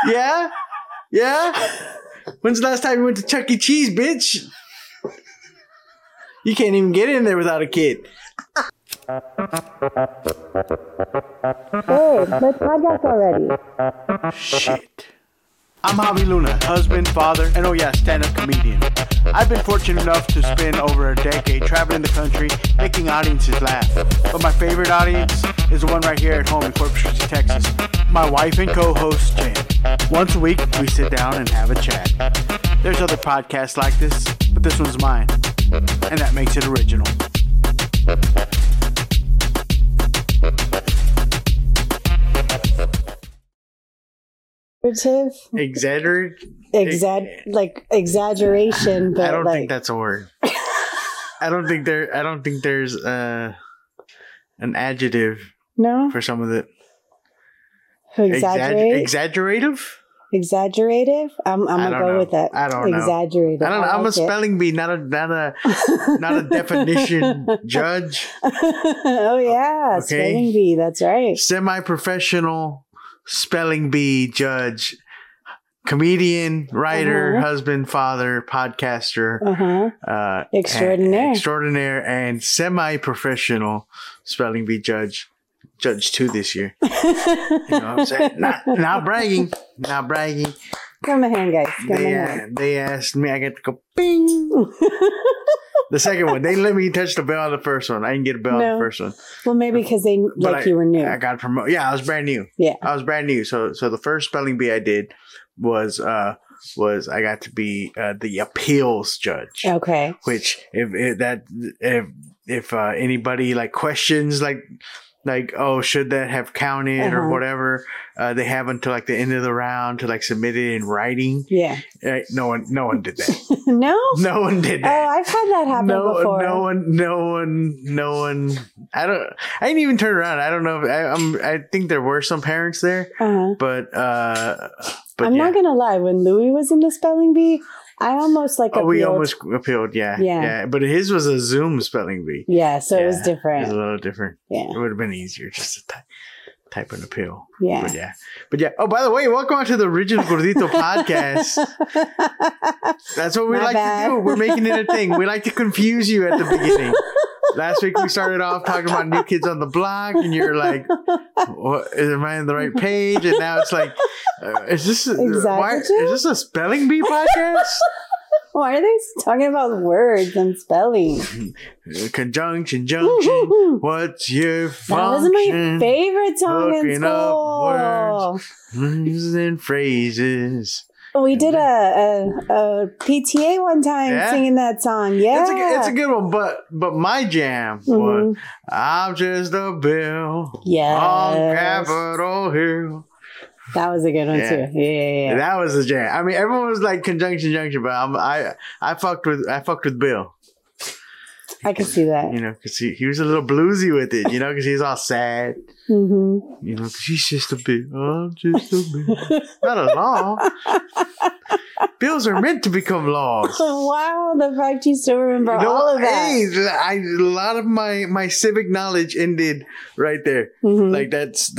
Yeah? Yeah? When's the last time you went to Chuck E. Cheese, bitch? You can't even get in there without a kid. Hey, let's podcast already. Shit. I'm Javi Luna, husband, father, and stand-up comedian. I've been fortunate enough to spend over a decade traveling the country, making audiences laugh. But my favorite audience is the one right here at home in Corpus Christi, Texas. My wife and co-host, Jen. Once a week, we sit down and have a chat. There's other podcasts like this, but this one's mine. And that makes it original. Exaggeration, but I don't think that's a word. I don't think there's an adjective. No, for some of it. Exaggerative. I'm gonna go with that. I don't know. Exaggerative. I don't know. I'm a spelling bee, not a definition judge. Oh yeah, okay. Spelling bee. That's right. Semi-professional spelling bee judge, comedian, writer, husband, father, podcaster, extraordinaire, and semi-professional spelling bee judge. Judge 2 this year. You know what I'm saying? Not bragging. Give me a hand, guys. They asked me, I got to go bing. The second one, they let me touch the bell on the first one. I didn't get a bell on the first one. Well, maybe because you were new. I got promoted. Yeah, I was brand new. Yeah, I was brand new. So the first spelling bee I did was I got to be the appeals judge. Okay. Which if anybody like questions like, oh, should that have counted or whatever? They have until like the end of the round to like submit it in writing. Yeah. No one did that. No? No one did that. Oh, I've had that happen before. No one. I didn't even turn around. I don't know. I think there were some parents there, but I'm not gonna lie. When Louis was in the spelling bee, I almost appealed. We almost appealed, yeah. But his was a Zoom spelling bee. Yeah, so it was different. It was a little different. Yeah. It would have been easier just to type an appeal. Yeah. But yeah. Oh, by the way, welcome on to the Original Gordito podcast. That's what we to do. We're making it a thing. We like to confuse you at the beginning. Last week we started off talking about New Kids on the Block, and you're like, am I on the right page? And now it's like, is this a spelling bee podcast? Why are they talking about words and spelling? Conjunction, what's your function? That was my favorite song in school. Words and phrases. We did a PTA one time singing that song. Yeah, it's a good one. But my jam was "I'm Just a Bill on Capitol Hill." That was a good one too. Yeah. That was a jam. I mean, everyone was like conjunction, but I fucked with Bill. I can see that. You know, because he was a little bluesy with it. You know, because he's all sad. Mm-hmm. You know, because he's just a Bill. I'm just a Bill. Not a law. Bills are meant to become laws. Wow, the fact you still remember all of that. Hey, a lot of my civic knowledge ended right there. Mm-hmm. Like that's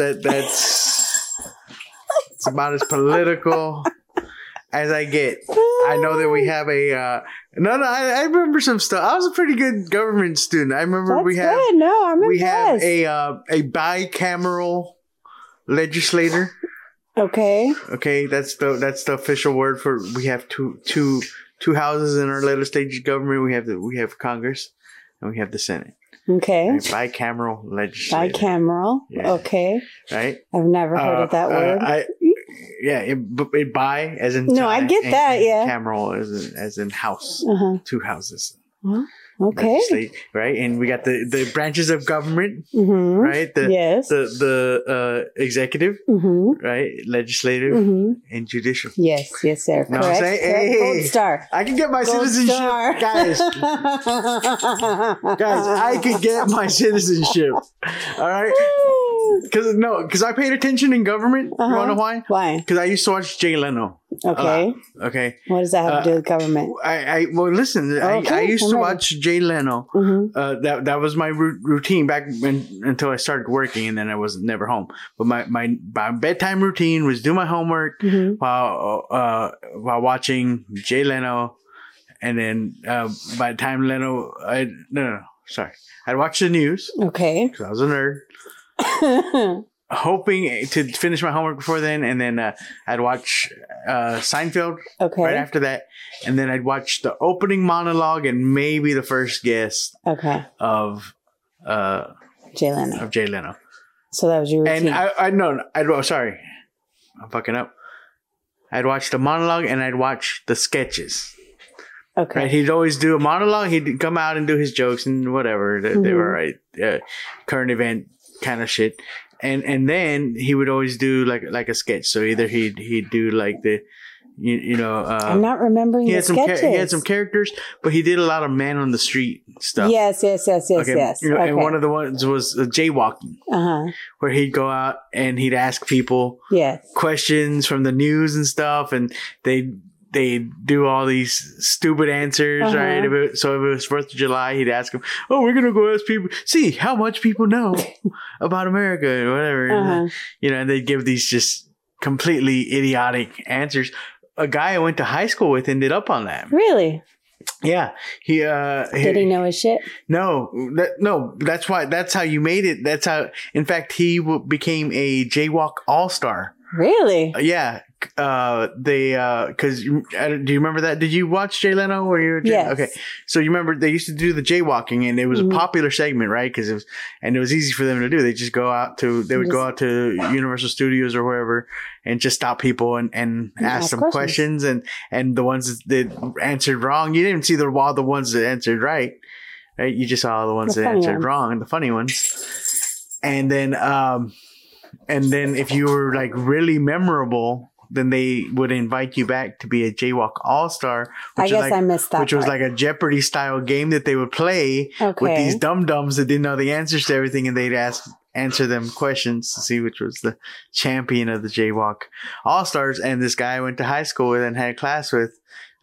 it's about as political as I get. I know that we have a I remember some stuff. I was a pretty good government student. I remember I'm impressed. have a bicameral legislator. Okay, that's the official word for we have two houses in our legislative government. We have Congress and we have the Senate. Okay. Bicameral legislature. Bicameral. Yeah. Okay. Right. I've never heard of that word. It bi as in no, I get that. Yeah. Cameral as in house. Two houses. Well, okay. Right, and we got the branches of government. Right. The executive. Right. Legislative and judicial. Yes, sir. No, correct. Hey, Gold star. I can get my citizenship, guys. Guys, I could get my citizenship. All right. Because I paid attention in government. You want to know why? Why? Because I used to watch Jay Leno. Okay. Okay. What does that have to do with government? Well, listen. I used to watch Jay Leno. Mm-hmm. That was my routine back until I started working, and then I was never home. But my bedtime routine was do my homework while watching Jay Leno, and then by the time Leno, sorry, I'd watch the news. Okay. Because I was a nerd. Hoping to finish my homework before then, and then I'd watch Seinfeld right after that, and then I'd watch the opening monologue and maybe the first guest of Jay Leno. So that was your routine. And sorry, I'm fucking up. I'd watch the monologue and I'd watch the sketches. Okay. Right? He'd always do a monologue. He'd come out and do his jokes and whatever. They were current event kind of shit. And then he would always do like a sketch. So either he'd do like the, I'm not remembering the sketches. He had some characters, but he did a lot of man on the street stuff. Yes. And one of the ones was jaywalking, where he'd go out and he'd ask people questions from the news and stuff, and they do all these stupid answers, right? So if it was 4th of July, he'd ask them, "Oh, we're going to go ask people, see how much people know about America," or whatever. And they'd give these just completely idiotic answers. A guy I went to high school with ended up on that. Really? Yeah. Did he know his shit? No, that's how you made it. That's how, in fact, he became a jaywalk all-star. Really? Yeah. Because do you remember that? Did you watch Jay Leno? Or you? Yes. Okay. So you remember they used to do the jaywalking, and it was a popular segment, right? Because it was easy for them to do. They just go out to Universal Studios or wherever and just stop people and ask them questions. And the ones that answered wrong, you didn't see all the ones that answered right. You just saw the ones that answered wrong, the funny ones. And then if you were like really memorable, then they would invite you back to be a Jaywalk All-Star. I guess I missed that. Which was like a Jeopardy style game that they would play with these dum-dums that didn't know the answers to everything, and they'd answer them questions to see which was the champion of the Jaywalk All-Stars. And this guy I went to high school with and had a class with,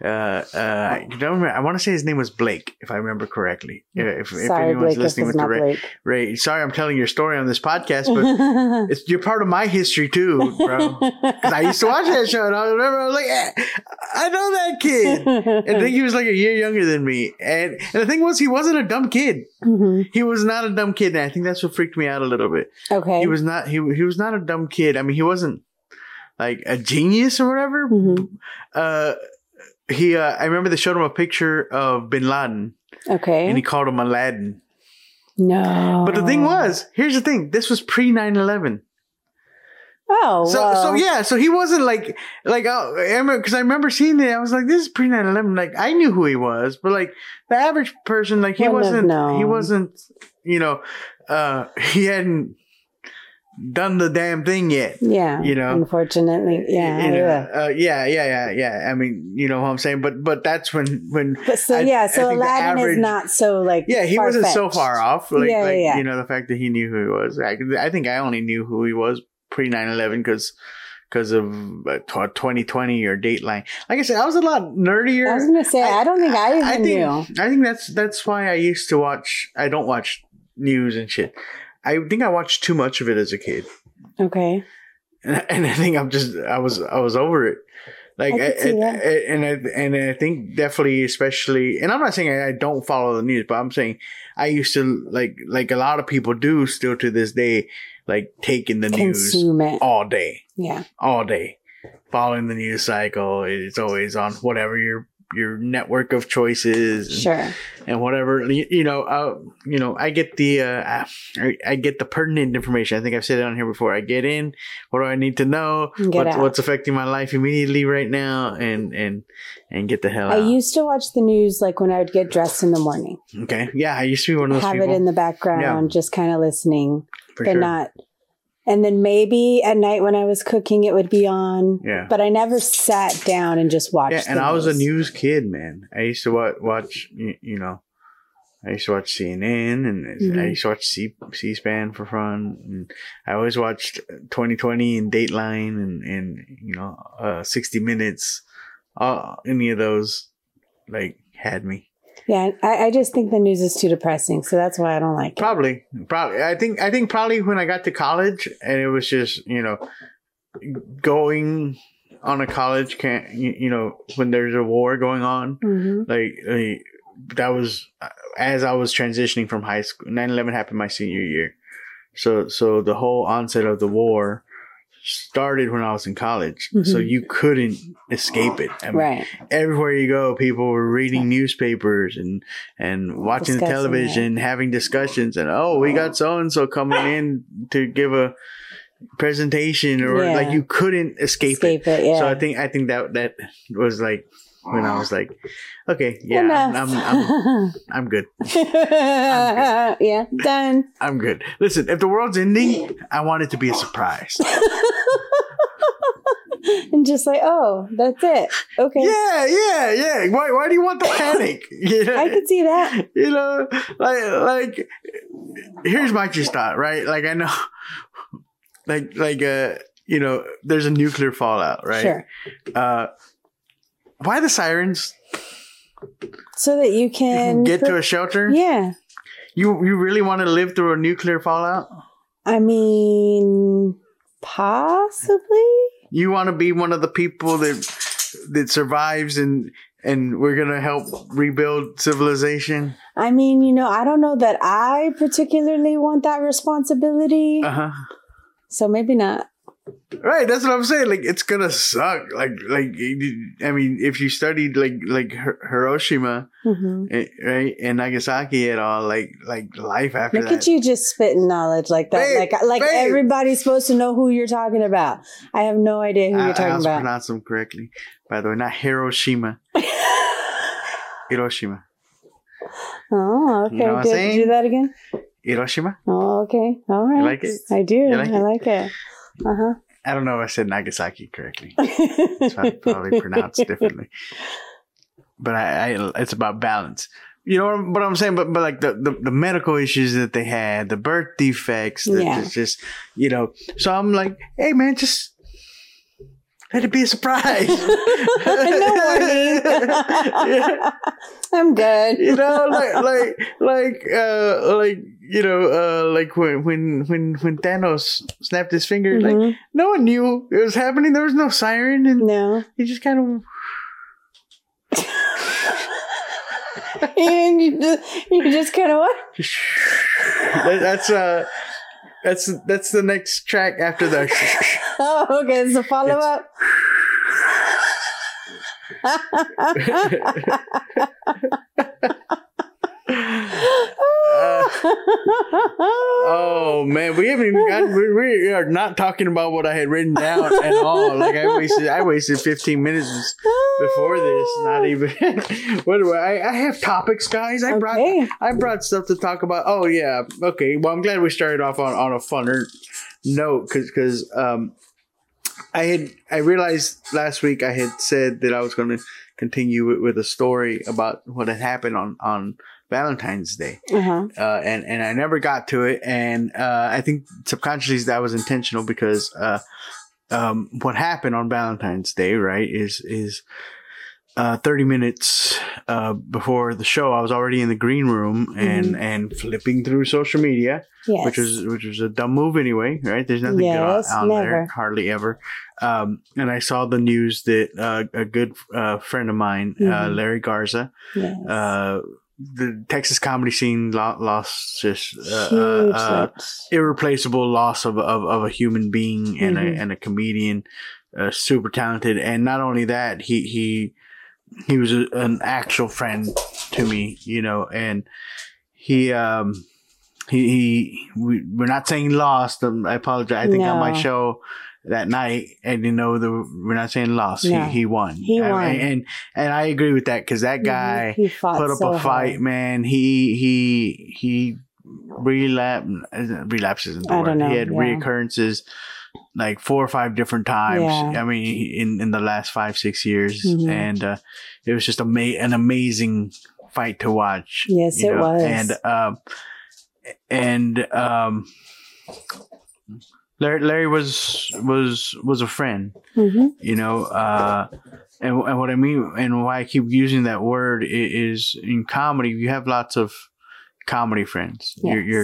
I don't remember. I want to say his name was Blake, if I remember correctly. If anyone's listening with the Ray, sorry, I'm telling your story on this podcast, but you're part of my history too, bro. Because I used to watch that show, and I was like, I know that kid. And I think he was like a year younger than me. And the thing was, he wasn't a dumb kid. He was not a dumb kid, and I think that's what freaked me out a little bit. Okay, he was not. He was not a dumb kid. I mean, he wasn't like a genius or whatever. I remember they showed him a picture of Bin Laden. Okay. And he called him Aladdin. No. But the thing was, here's the thing. This was pre 9/11. Oh, so he wasn't like, because I remember seeing it. I was like, this is pre 9/11. Like, I knew who he was, but like the average person, like he wasn't, he hadn't done the damn thing yet. Yeah. Unfortunately. Yeah. I mean, you know what I'm saying? But that's when so Aladdin is not so like he wasn't so far off. Like, yeah. You know, the fact that he knew who he was. I think I only knew who he was pre 9/11 because of 2020 or Dateline. Like I said, I was a lot nerdier. I was going to say, I don't think I knew. I think that's why I used to watch. I don't watch news and shit. I think I watched too much of it as a kid. Okay. And I think I was over it. Like, I think definitely, especially, and I'm not saying I don't follow the news, but I'm saying I used to like a lot of people do still to this day, like taking the news all day. Yeah. All day. Following the news cycle. It's always on whatever your network of choices, and whatever, I get the pertinent information. I think I've said it on here before. I get in, what do I need to know, what's affecting my life immediately right now, and get the hell out. I used to watch the news like when I would get dressed in the morning. Okay, yeah, I used to be one of those people. Have it in the background, just kind of listening, not. And then maybe at night when I was cooking, it would be on. Yeah. But I never sat down and just watched. Yeah, and I was a news kid, man. I used to watch, I used to watch CNN, and I used to watch C-SPAN for fun. And I always watched 2020 and Dateline and 60 Minutes. Any of those had me. Yeah, I just think the news is too depressing, so that's why I don't like it. Probably. I think probably when I got to college and it was just, going on a college camp, when there's a war going on, that was as I was transitioning from high school. 9/11 happened my senior year. So the whole onset of the war started when I was in college. So you couldn't escape it. I mean, everywhere you go, people were reading newspapers and watching the television, having discussions, and we got so-and-so coming in to give a presentation, or you couldn't escape it. So I think that was when I was like, okay, I'm good. Yeah, done. I'm good. Listen, if the world's ending, I want it to be a surprise. And just that's it. Okay. Yeah. Why do you want the panic? I could see that. Here's my just thought, right? I know, there's a nuclear fallout, right? Sure. Why the sirens? So that you can get to a shelter? Yeah. You really want to live through a nuclear fallout? I mean, possibly. You want to be one of the people that survives and we're going to help rebuild civilization? I mean, I don't know that I particularly want that responsibility. Uh-huh. So maybe not. Right, that's what I'm saying. It's gonna suck. I mean, if you studied Hiroshima, right, and Nagasaki at all, life after that. Look at you just spitting knowledge like that. Babe. Everybody's supposed to know who you're talking about. I have no idea who you're talking about. I pronounce them correctly, by the way. Not Hiroshima. Hiroshima. Oh, okay. You know what I'm saying? Do that again. Hiroshima. Oh, okay. All right. You like it? I do. I like it. Uh-huh. I don't know if I said Nagasaki correctly. It's probably pronounced differently. But it's about balance. You know what I'm saying? But the medical issues that they had, the birth defects, it's just, So I'm like, hey man, just let it be a surprise. No warning. I'm good. When Thanos snapped his finger, no one knew it was happening. There was no siren, and no, he just kind of. And you just kind of what? That's the next track after the. Oh, okay. It's a follow up. Oh man, we haven't even gotten. We are not talking about what I had written down at all. I wasted 15 minutes before this. Not even. What do I have topics, guys. I brought stuff to talk about. Oh yeah, okay. Well, I'm glad we started off on a funner note because I realized last week I had said that I was going to continue with a story about what had happened on Valentine's Day. And I never got to it. And I think subconsciously that was intentional because what happened on Valentine's Day, right, is 30 minutes before the show, I was already in the green room and flipping through social media, which was a dumb move anyway, right? There's nothing good on there, hardly ever. And I saw the news that a good friend of mine, Larry Garza, the Texas comedy scene lost just irreplaceable loss of a human being and a comedian, super talented. And not only that, he was an actual friend to me, and we're not saying lost. I apologize. I think on my show that night, and we're not saying lost. No. He won. He won, and I agree with that because that guy put up a fight, hard. Man. He relapse isn't the word. He had reoccurrences like 4 or 5 different times. I mean, in the last 5-6 years, and it was just an amazing fight to watch. Yes, it was. And Larry was a friend, you know, and what I mean and why I keep using that word is in comedy, you have lots of comedy friends. Yes. Your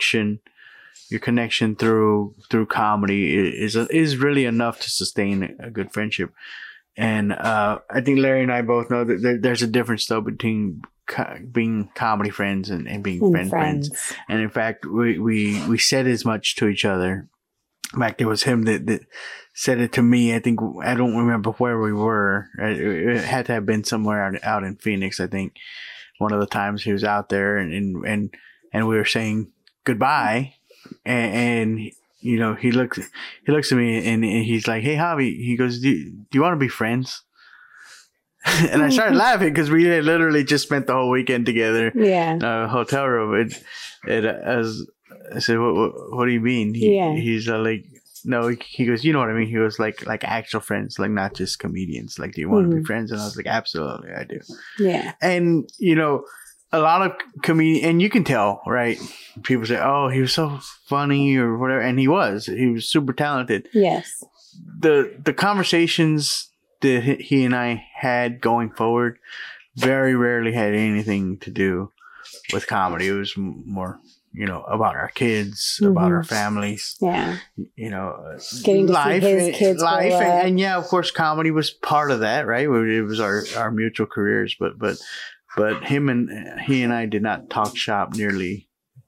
connection through comedy is really enough to sustain a good friendship. And I think Larry and I both know that there's a difference though between being comedy friends and being friends. And in fact, we said as much to each other. In fact, it was him that said it to me. I think I don't remember where we were. It had to have been somewhere out in Phoenix. I think one of the times he was out there, and we were saying goodbye, and you know he looks at me and he's like, "Hey, Javi," he goes, "Do you want to be friends?" And I started laughing because we had literally just spent the whole weekend together in a hotel room. As I said, what do you mean? He's like, no, he goes, you know what I mean? He goes like actual friends, like not just comedians. Like, do you want to be friends? And I was like, absolutely, I do. Yeah. And, you know, a lot of comedians, and you can tell, right? People say, oh, he was so funny or whatever. And he was super talented. Yes. The conversations that he and I had going forward very rarely had anything to do with comedy. It was more, you know, about our kids, about our families. Yeah. You know, getting to see his kids grow up. And yeah, of course, comedy was part of that, right? It was our mutual careers, but he and I did not talk shop nearly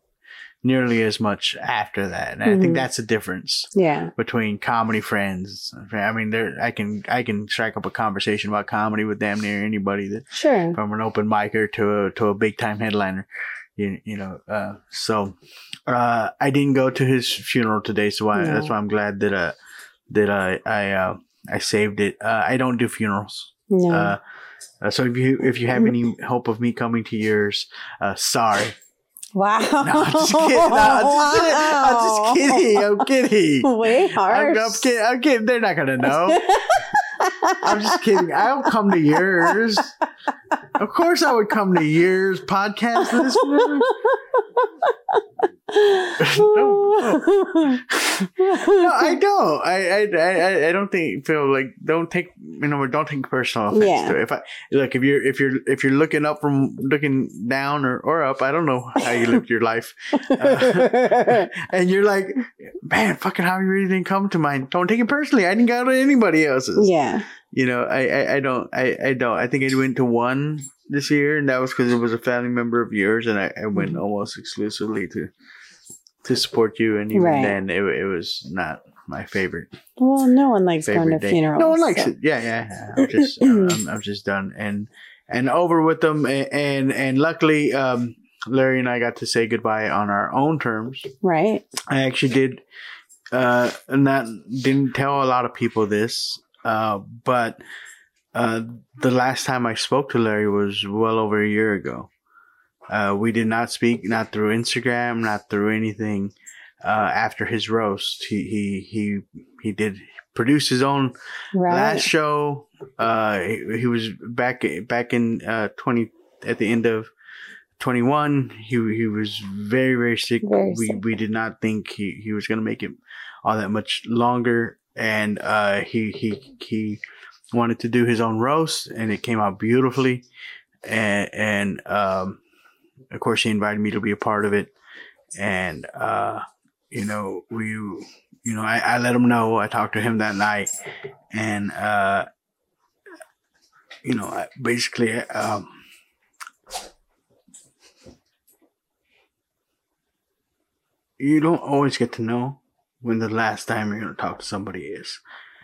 as much after that. And I think that's the difference. Yeah. Between comedy friends. I mean, I can strike up a conversation about comedy with damn near anybody that from an open micer to a big time headliner. You know, so I didn't go to his funeral today, so that's why I'm glad that I saved it. I don't do funerals. No. So if you have any hope of me coming to yours, sorry. Wow. No, I'm just kidding. I'm kidding. Way harsh. I'm kidding. They're not gonna know. I'm just kidding. I'll come to yours. Of course I would come to yours, podcast listeners. No, I don't. I don't feel like don't take personal offense to it. If you're looking down or up, I don't know how you lived your life, and you're like, man, fucking how you really didn't come to mine. Don't take it personally. I didn't go to anybody else's. Yeah. You know, I don't. I think I went to one this year, and that was because it was a family member of yours, and I went almost exclusively to support you, and even then, it was not my favorite. Well, no one likes going to funerals. No one likes it. Yeah. I'm just done and over with them, and luckily, Larry and I got to say goodbye on our own terms. Right. I actually did, didn't tell a lot of people this. But the last time I spoke to Larry was well over a year ago. We did not speak, not through Instagram, not through anything. After his roast, he did produce his own last show. He was back in 20 at the end of 21. He was very, very sick. We did not think he was going to make it all that much longer. And he wanted to do his own roast, and it came out beautifully. And of course, he invited me to be a part of it. And you know, I let him know. I talked to him that night, and you know, basically, you don't always get to know when the last time you're going to talk to somebody is.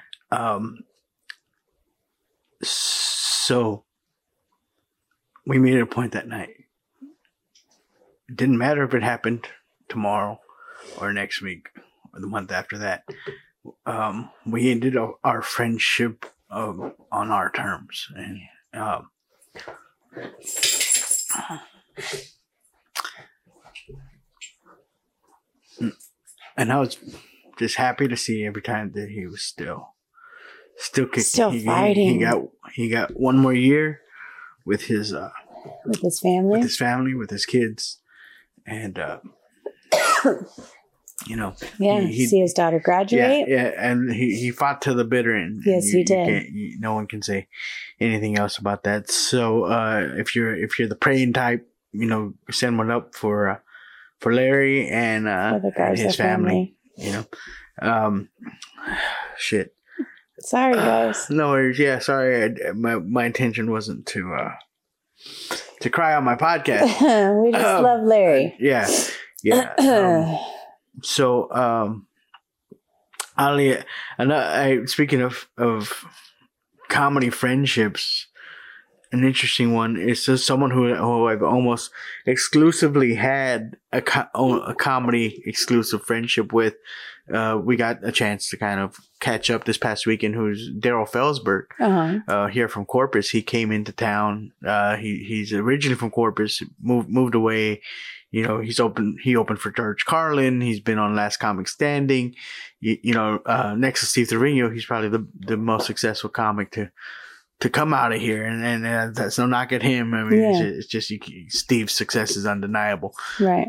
So we made it a point that night. It didn't matter if it happened tomorrow or next week or the month after that. We ended our friendship on our terms. And I was just happy to see every time that he was still kicking, still fighting. He got one more year with his With his family? With his family, with his kids. And, you know. Yeah, see his daughter graduate. Yeah, and he fought to the bitter end. Yes, he did. No one can say anything else about that. So if you're the praying type, you know, send one up for Larry and his family. You know, shit. Sorry, guys. No worries. Yeah, sorry. My intention wasn't to cry on my podcast. We just love Larry. Yeah. So, Ali, speaking of comedy friendships, an interesting one is just someone who I've almost exclusively had a comedy exclusive friendship with. We got a chance to kind of catch up this past weekend. Who's Daryl Felsberg, here from Corpus. He came into town. He's originally from Corpus, moved away. You know, he opened for George Carlin. He's been on Last Comic Standing. You know, next to Steve Trevino, he's probably the most successful comic to come out of here. And that's no knock at him. I mean, it's just Steve's success is undeniable. Right.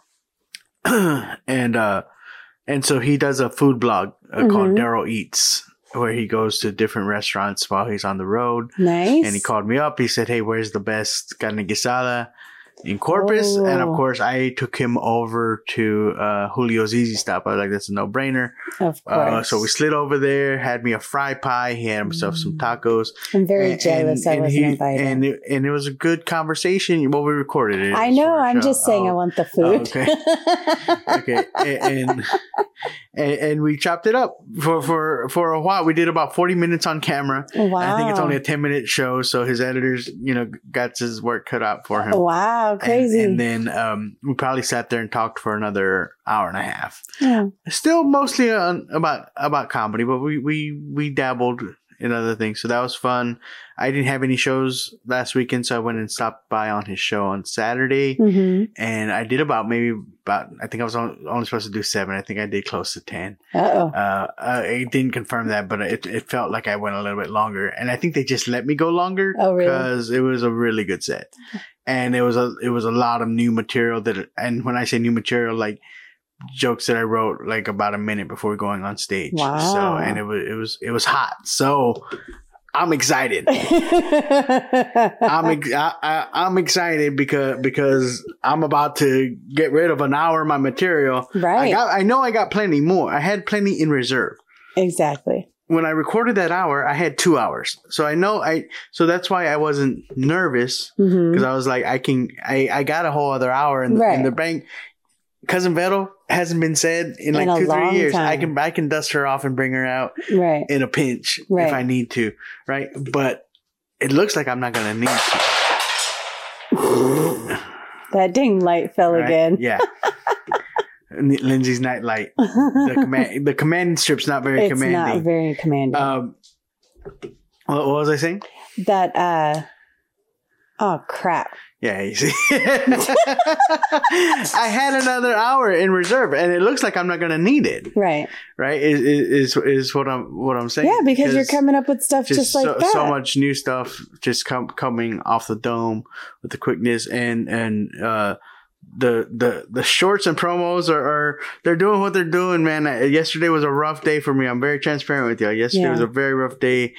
And so he does a food blog called Daryl Eats, where he goes to different restaurants while he's on the road. Nice. And he called me up. He said, "Hey, where's the best carne guisada in Corpus?" Oh. And of course, I took him over to Julio's Easy Stop. I was like, that's a no-brainer. Of course. So we slid over there, had me a fry pie. He had himself some tacos. I'm very jealous I wasn't invited. And it was a good conversation. Well, we recorded it. I know. I'm just saying I want the food. Okay. Okay. And we chopped it up for a while. We did about 40 minutes on camera. Wow. I think it's only a 10-minute show, so his editors, you know, got his work cut out for him. Wow, crazy. And then we probably sat there and talked for another hour and a half. Yeah. Still mostly about comedy, but we dabbled in other things. So that was fun. I didn't have any shows last weekend, so I went and stopped by on his show on Saturday. And I did about I think I was only supposed to do 7. I think I did close to 10. I didn't confirm that, but it felt like I went a little bit longer. And I think they just let me go longer because it was a really good set. And it was a lot of new material and when I say new material, like jokes that I wrote like about a minute before going on stage. Wow. So, and it was hot. So I'm excited. I'm excited because I'm about to get rid of an hour of my material. Right. I know I got plenty more. I had plenty in reserve. Exactly. When I recorded that hour, I had 2 hours. So so that's why I wasn't nervous because I was like, I got a whole other hour in the bank. Cousin Vero hasn't been said in like 2-3 years. Time. I can dust her off and bring her out in a pinch if I need to, right? But it looks like I'm not going to need to. That ding light fell again. Yeah. Lindsay's night light. The command strip's not very commanding. It's not very commanding. What was I saying? That, oh crap. Yeah, you see. I had another hour in reserve, and it looks like I'm not going to need it. Right. Right is what I'm saying. Yeah, because you're coming up with stuff just like that. So much new stuff just coming off the dome with the quickness and the shorts and promos are they're doing what they're doing, man. Yesterday was a rough day for me. I'm very transparent with you. Yesterday was a very rough day.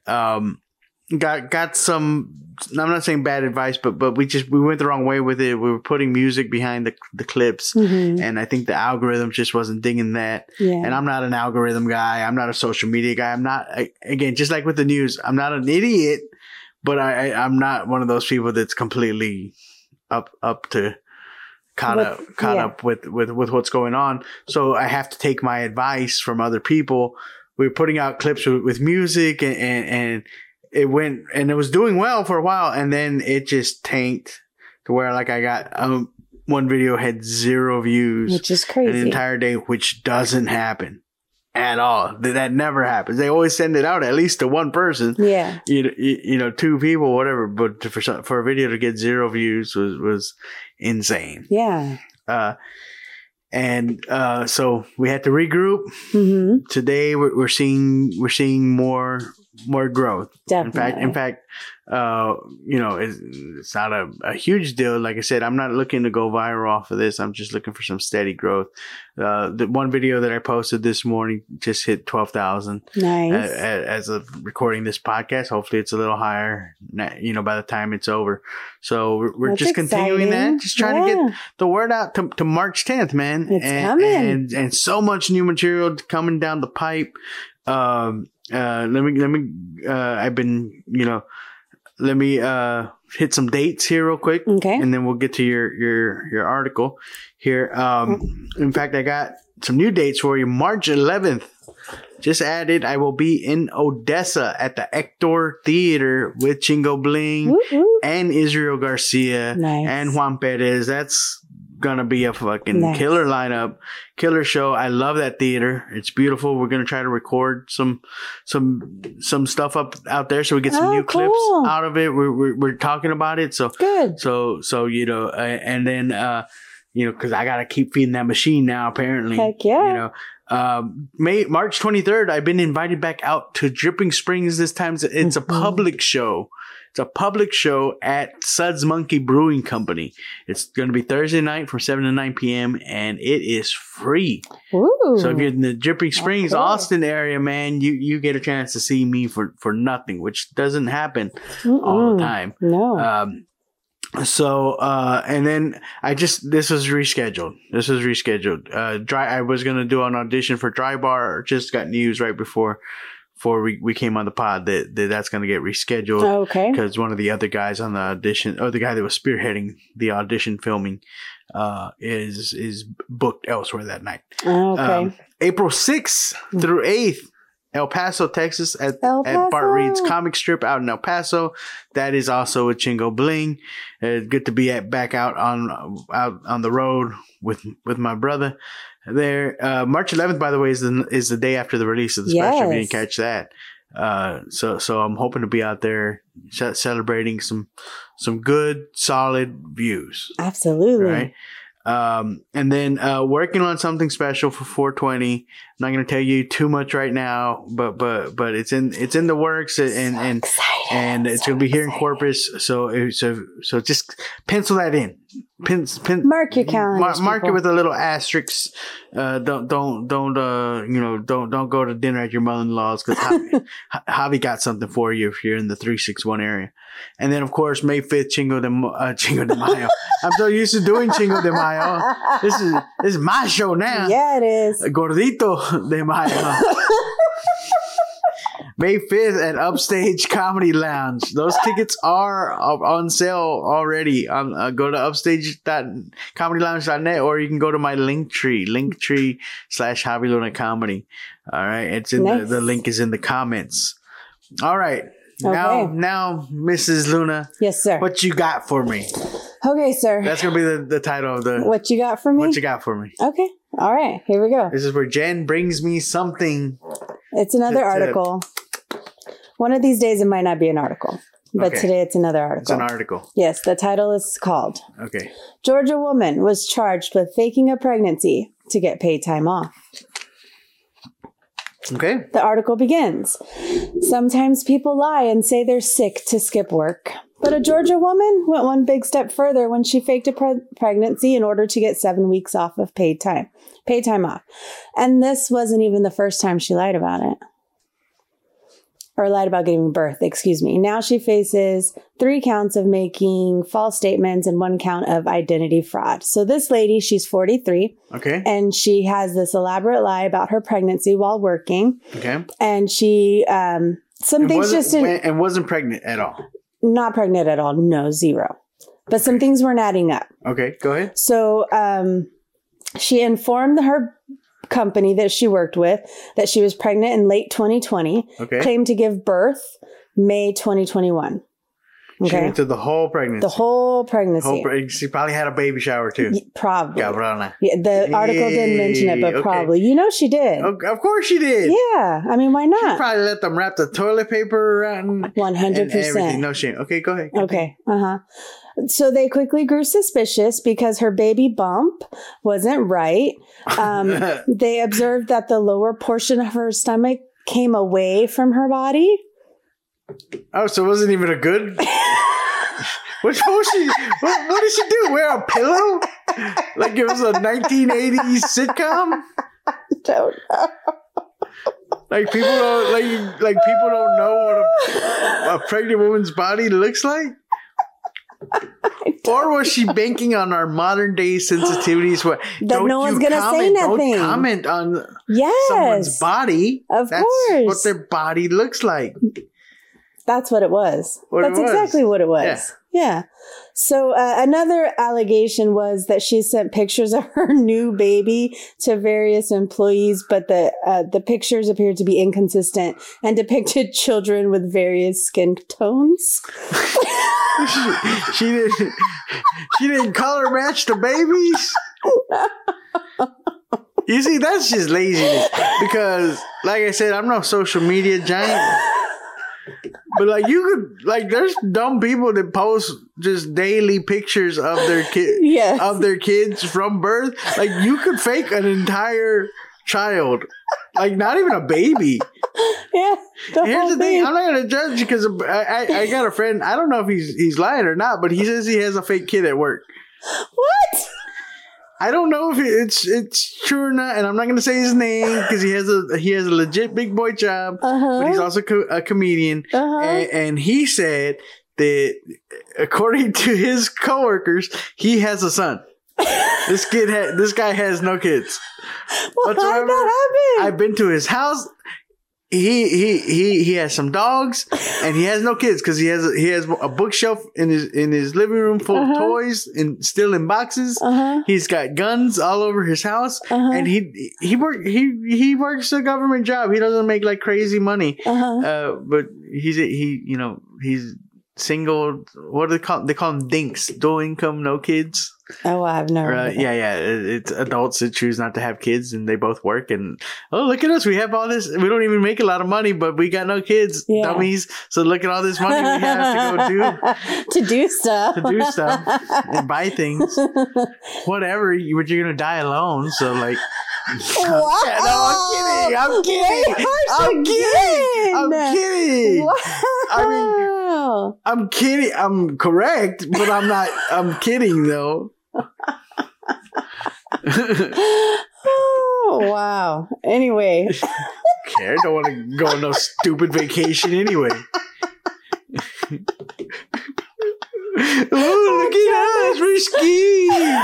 Got some. I'm not saying bad advice, but we went the wrong way with it. We were putting music behind the clips, and I think the algorithm just wasn't digging that. Yeah. And I'm not an algorithm guy. I'm not a social media guy. I'm not again, just like with the news. I'm not an idiot, but I'm not one of those people that's completely up to caught up with what's going on. So I have to take my advice from other people. We were putting out clips with music and it went and it was doing well for a while, and then it just tanked to where like I got one video had 0 views, which is crazy, an entire day, which doesn't happen at all. That never happens. They always send it out at least to one person. Yeah, you know, 2 people, whatever. But for a video to get 0 views was insane. Yeah. So we had to regroup. Today we're seeing more growth. Definitely. In fact, it's not a huge deal. Like I said, I'm not looking to go viral off of this. I'm just looking for some steady growth. The one video that I posted this morning just hit 12,000. Nice. As of recording this podcast. Hopefully it's a little higher, by the time it's over. So we're That's just continuing exciting. that, just trying to get the word out to March 10th, man. It's coming. And so much new material coming down the pipe. Let me hit some dates here real quick. Okay. And then we'll get to your article here. In fact, I got some new dates for you. March 11th, just added, I will be in Odessa at the Hector Theater with Chingo Bling and Israel Garcia and Juan Perez. That's gonna be a fucking killer lineup, killer show. I love that theater. It's beautiful. We're gonna try to record some stuff out there so we get some new clips out of it. We're talking about it. So good. So and then because I gotta keep feeding that machine now. Apparently, heck yeah. March 23rd, I've been invited back out to Dripping Springs. This time it's a public show. It's a public show at Suds Monkey Brewing Company. It's going to be Thursday night from 7 to 9 p.m. and it is free. Ooh. So if you're in the Dripping Springs, Austin area, man, you get a chance to see me for nothing, which doesn't happen all the time. No. And then this was rescheduled. I was going to do an audition for Dry Bar. Just got news right before we came on the pod that's going to get rescheduled. Oh, okay. Because one of the other guys on the audition, or the guy that was spearheading the audition filming, is booked elsewhere that night. Oh, okay. April 6th through 8th, El Paso, Texas, at Bart Reed's comic strip out in El Paso. That is also with Chingo Bling. Good to be back out on the road with my brother there. March 11th, by the way, is the day after the release of the special. If you didn't catch that. So I'm hoping to be out there celebrating some good, solid views. Absolutely. Right. And then working on something special for 420. I'm not going to tell you too much right now, but it's in the works, and it's going to be here in Corpus. So just pencil that in. Mark your calendar. Mark it with a little asterisk. Don't go to dinner at your mother-in-law's, because Javi got something for you if you're in the 361 area. And then of course May 5th, Chingo de Mayo. I'm so used to doing Chingo de Mayo. This is my show now. Yeah, it is. Gordito de Mayo. May 5th at Upstage Comedy Lounge. Those tickets are on sale already. Go to upstage.comedylounge.net, or you can go to my linktree/Javi Luna Comedy. All right. It's in the link is in the comments. All right. Okay. Now, Mrs. Luna. Yes, sir. What you got for me? Okay, sir. That's going to be the title of the... What you got for me? What you got for me? Okay. All right. Here we go. This is where Jen brings me something. It's another article. One of these days it might not be an article, but today it's another article. It's an article. Yes, the title is called, Okay. Georgia woman was charged with faking a pregnancy to get paid time off. Okay. The article begins. Sometimes people lie and say they're sick to skip work. But a Georgia woman went one big step further when she faked a pregnancy in order to get 7 weeks off of paid time off. And this wasn't even the first time she lied about it. Or lied about giving birth, excuse me. Now she faces 3 counts of making false statements and 1 count of identity fraud. So this lady, she's 43. Okay. And she has this elaborate lie about her pregnancy while working. Okay. And she, and wasn't pregnant at all. Not pregnant at all. No, 0. But some things weren't adding up. Okay, go ahead. So she informed her company that she worked with that she was pregnant in late 2020. Okay. Claimed to give birth May 2021. Okay. She went through the whole pregnancy. The whole pregnancy. She probably had a baby shower too. Probably. Cabrona. Yeah, the article didn't mention it, but probably. You know she did. Of course she did. Yeah. I mean, why not? She probably let them wrap the toilet paper around 100%. No shame. Okay, go ahead. Okay. So they quickly grew suspicious because her baby bump wasn't right. They observed that the lower portion of her stomach came away from her body. Oh, so it wasn't even a good... What did she do? Wear a pillow? Like it was a 1980s sitcom? Don't know. Like people don't people don't know what a pregnant woman's body looks like? Or was she banking on our modern day sensitivities where that no one's gonna say nothing? Don't comment on someone's body. Of That's course. what their body looks like. That's what it was. That's exactly what it was. Yeah. So another allegation was that she sent pictures of her new baby to various employees, but the pictures appeared to be inconsistent and depicted children with various skin tones. She didn't color match the babies. You see, that's just laziness. Because, like I said, I'm no social media giant. But like you could there's dumb people that post just daily pictures of their kids from birth. Like you could fake an entire child, like not even a baby. Yeah. Here's the thing: I'm not gonna judge because I got a friend. I don't know if he's lying or not, but he says he has a fake kid at work. What? I don't know if it's true or not, and I'm not going to say his name because he has a legit big boy job, but he's also a comedian, and he said that according to his coworkers, he has a son. This guy has no kids. Well, how did that happen? I've been to his house. He has some dogs and he has no kids because he has a bookshelf in his living room full of toys and still in boxes. He's got guns all over his house and he works a government job. He doesn't make like crazy money. But he's single. What do they call? They call them dinks. Dual income, no kids. Oh, I've never. Yeah. It's adults that choose not to have kids, and they both work. And look at us, we have all this. We don't even make a lot of money, but we got no kids, dummies. So look at all this money we have to go to do stuff and buy things. Whatever, you're gonna die alone. So like. Wow. No, I'm kidding. Wow. I mean, I'm kidding. I'm correct, but I'm not. I'm kidding though. Oh, wow. Anyway. I don't want to go on no stupid vacation anyway. Look at us. We're skiing.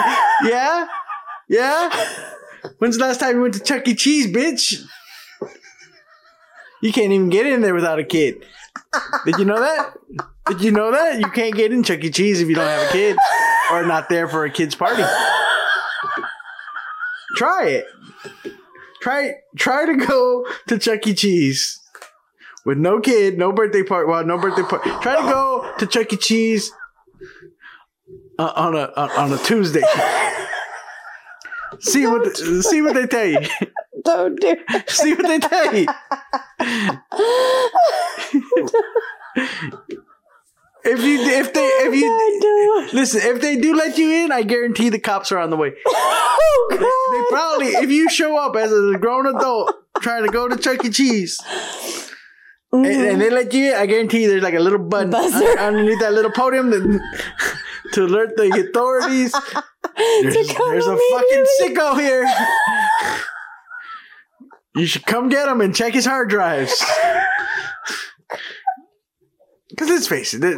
Yeah? When's the last time you went to Chuck E. Cheese, bitch? You can't even get in there without a kid. Did you know that? You can't get in Chuck E. Cheese if you don't have a kid or not there for a kid's party. Try it. Try to go to Chuck E. Cheese with no kid, no birthday party. Well, no birthday party. Try to go to Chuck E. Cheese on a Tuesday. See what they tell you. Don't do it. See what they tell you. If they do let you in, I guarantee the cops are on the way. Oh, God. They probably, if you show up as a grown adult trying to go to Chuck E. Cheese, and they let you in, I guarantee there's like a little button underneath that little podium to alert the authorities. There's a fucking sicko here. You should come get him and check his hard drives. Because let's face it,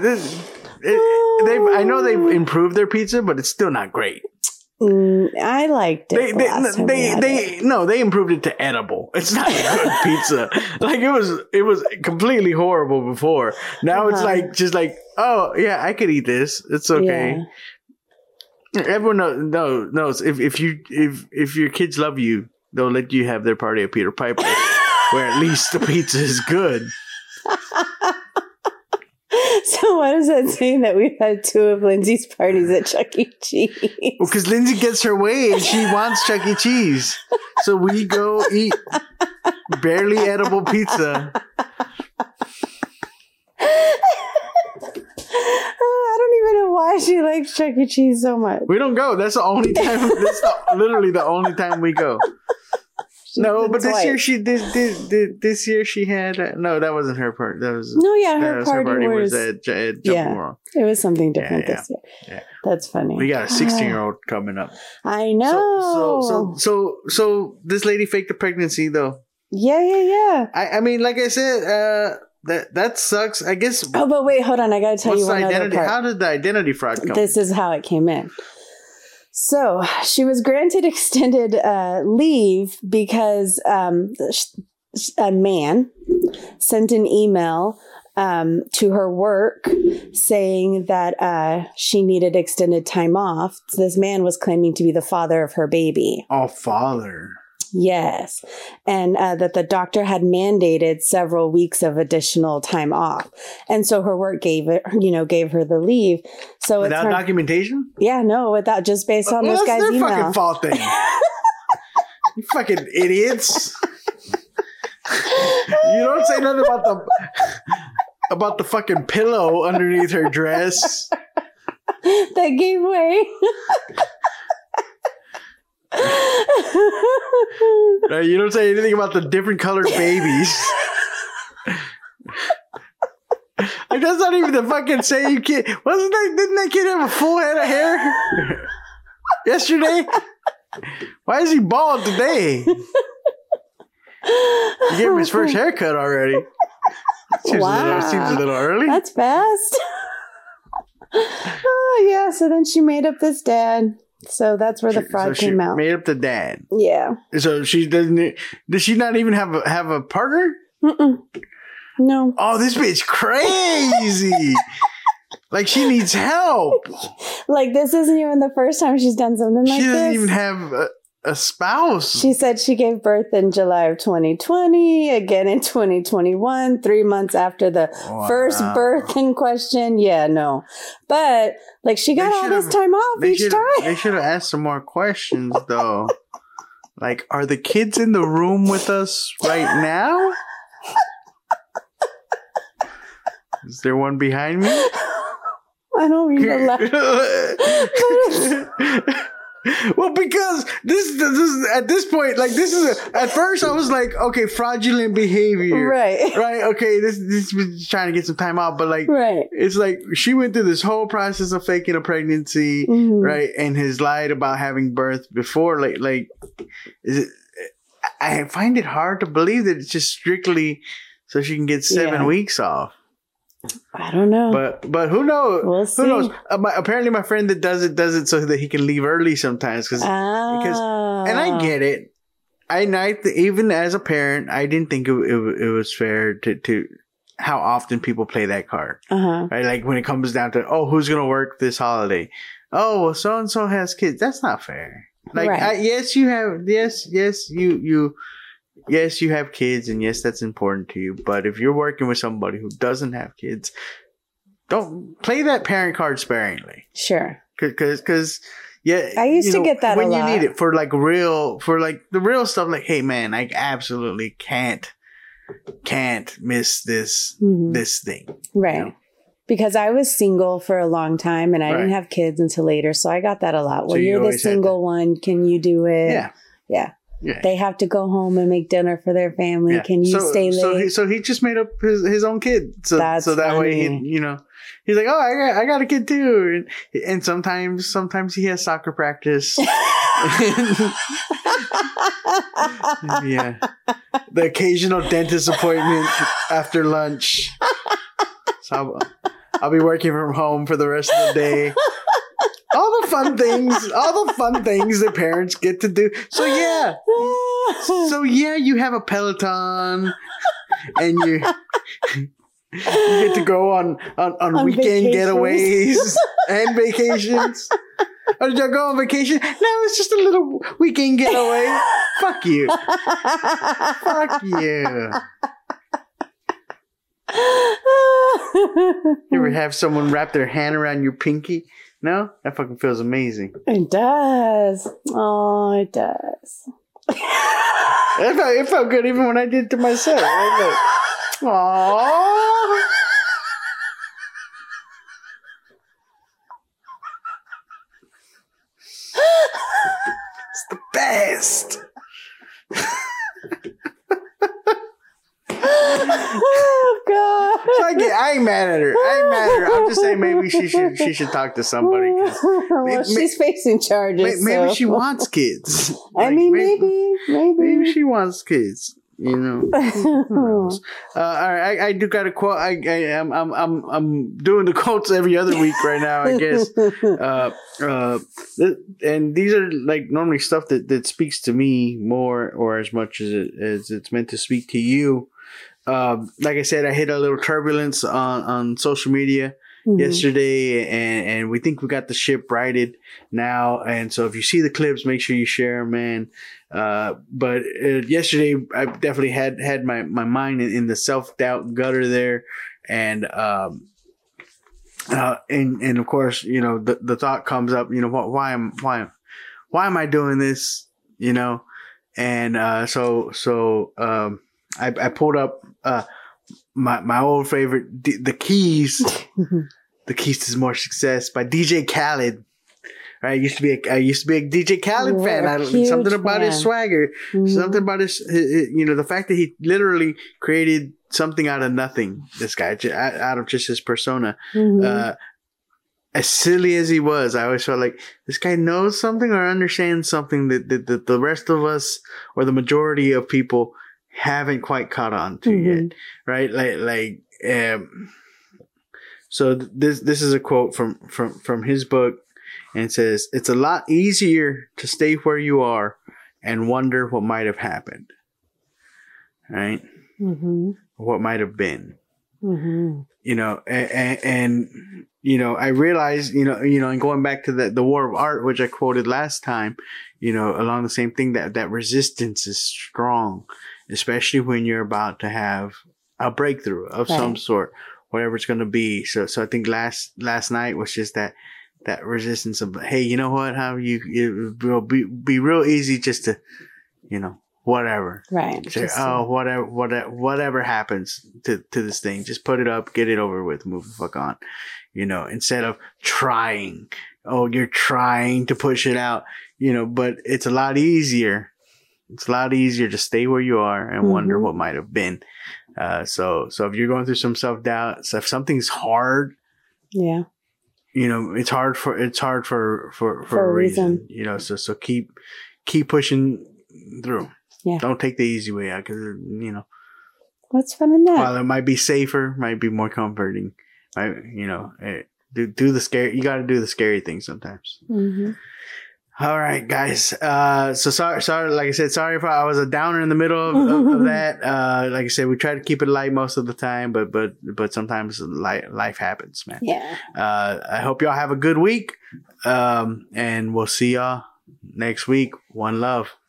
I know they've improved their pizza, but it's still not great. I liked it. They improved it to edible. It's not a good pizza. Like it was completely horrible before. Now it's like, oh yeah, I could eat this. It's okay. Yeah. Everyone knows if your kids love you, they'll let you have their party at Peter Piper, where at least the pizza is good. So why does that say that we've had 2 of Lindsay's parties at Chuck E. Cheese? Well, because Lindsay gets her way and she wants Chuck E. Cheese. So we go eat barely edible pizza. I don't even know why she likes Chuck E. Cheese so much. We don't go. That's the only time. That's literally the only time we go. No, but twice. this year she did. This year she had no. That wasn't her part. That was her party was at Jumping World. It was something different this year. Yeah, that's funny. We got a 16-year-old coming up. I know. So this lady faked a pregnancy though. Yeah. I mean, like I said, that sucks. I guess. Oh, but wait, hold on. I got to tell you one identity? other part. How did the identity fraud come? This is how it came in. So she was granted extended leave because a man sent an email to her work saying that she needed extended time off. This man was claiming to be the father of her baby. Oh, father. Yes. And that the doctor had mandated several weeks of additional time off. And so her work gave her the leave. So without documentation? Yeah, no, without, just based on this guy's email. That's their fucking fault thing. You fucking idiots. You don't say nothing about the fucking pillow underneath her dress. That gave way. You don't say anything about the different colored babies. Like, that's not even the fucking same kid. Didn't that kid have a full head of hair yesterday? Why is he bald today? He gave him his first haircut already. Seems a little early. That's fast. Oh yeah. So then she made up this dad. So that's where the fraud came out. Made up the dad. Yeah. So she doesn't. Does she not even have a partner? No. Oh, this bitch crazy. Like, she needs help. Like, this isn't even the first time she's done something like this. She doesn't even have a spouse. She said she gave birth in July of 2020, again in 2021, 3 months after the first birth in question. Yeah, no. But, like, she got all this time off each time. They should have asked some more questions, though. Like, are the kids in the room with us right now? Is there one behind me? I don't mean to laugh. Well, because this at this point, like, at first I was like, okay, fraudulent behavior. Right. Okay, this was trying to get some time out, but like, right. It's like she went through this whole process of faking a pregnancy, right? And has lied about having birth before. Like, I find it hard to believe that it's just strictly so she can get 7 weeks off. I don't know. But who knows? We'll see. Who knows? Apparently my friend that does it so that he can leave early sometimes. Because and I get it. Even as a parent, I didn't think it was fair to how often people play that card. Right? Like, when it comes down to, who's going to work this holiday? Oh, well, so-and-so has kids. That's not fair. Like, right. Yes, you have kids, and yes, that's important to you. But if you're working with somebody who doesn't have kids, don't play that parent card sparingly. Sure. Because I used to get that when a lot. You need it for the real stuff. Like, hey man, I absolutely can't miss this thing. Right. You know? Because I was single for a long time and I didn't have kids until later. So I got that a lot. Well, you're the single one. Can you do it? Yeah. Yeah. They have to go home and make dinner for their family. Yeah. Can you stay late? So he just made up his own kid. So that way he's like, I got a kid too. And sometimes he has soccer practice. Yeah. The occasional dentist appointment after lunch. So I'll be working from home for the rest of the day. All the fun things that parents get to do. So yeah, you have a Peloton, and you get to go on weekend getaways and vacations. Or did you go on vacation? No, it's just a little weekend getaway. Fuck you. Fuck you. You ever have someone wrap their hand around your pinky? No? That fucking feels amazing. It does. Oh, it does. It felt good even when I did it to myself. I was like, aww. It's the best. ain't mad at her. I'm just saying maybe she should talk to somebody. Well, she's facing charges. Maybe so. she wants kids. Maybe she wants kids. You know. Who knows? All right, I do got a quote. I'm doing the quotes every other week right now, I guess. And these are like normally stuff that speaks to me more or as much as it's meant to speak to you. Like I said, I hit a little turbulence on social media yesterday, and we think we got the ship righted now. And so if you see the clips, make sure you share them, man. But yesterday I definitely had my mind in the self-doubt gutter there. And of course, you know, the thought comes up, you know, why am I doing this? You know? And, so I pulled up, my old favorite, The Keys, The Keys to More Success by DJ Khaled. Right, I used to be a DJ Khaled fan. Something about his swagger, something about his, you know, the fact that he literally created something out of nothing. This guy, out of just his persona. As silly as he was, I always felt like this guy knows something or understands something that the rest of us or the majority of people haven't quite caught on to yet. Right, so this is a quote from his book. And it says, "It's a lot easier to stay where you are and wonder what might have happened." Right? What might have been. You know, and you know, I realized, you know, and going back to the War of Art, which I quoted last time, you know, along the same thing, that resistance is strong, especially when you're about to have a breakthrough of some sort, whatever it's going to be. So I think last night was just that resistance of, hey, you know what? How it will be real easy just to, you know, whatever. Right. Say, whatever happens to this thing, just put it up, get it over with, move the fuck on. You know, instead of trying. Oh, you're trying to push it out, you know, but it's a lot easier. It's a lot easier to stay where you are and wonder what might have been. So if you're going through some self-doubt, so if something's hard, yeah, you know, it's hard for a reason, you know, so keep pushing through. Yeah. Don't take the easy way out, because, you know, what's fun in that? While it might be safer, might be more comforting, you know, do the scary, you got to do the scary things sometimes. All right, guys. So sorry. Like I said, sorry if I was a downer in the middle of that. Like I said, we try to keep it light most of the time, but sometimes life happens, man. Yeah. I hope y'all have a good week. And we'll see y'all next week. One love.